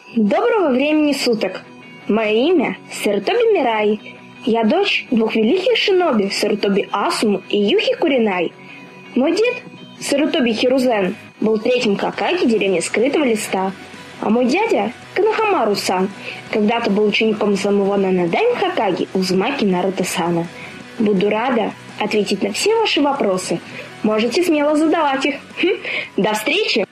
Доброго времени суток! Мое имя Сарутоби Мирай. Я дочь двух великих шиноби Сарутоби Асуму и Юхи Куринай. Мой дед, Сарутоби Хирузен, был третьим Хокаге деревни Скрытого Листа, а мой дядя, Канахамару-сан, когда-то был учеником самого Нанадайм Хокаге Узумаки Наруто-сана. Буду рада ответить на все ваши вопросы. Можете смело задавать их. До встречи!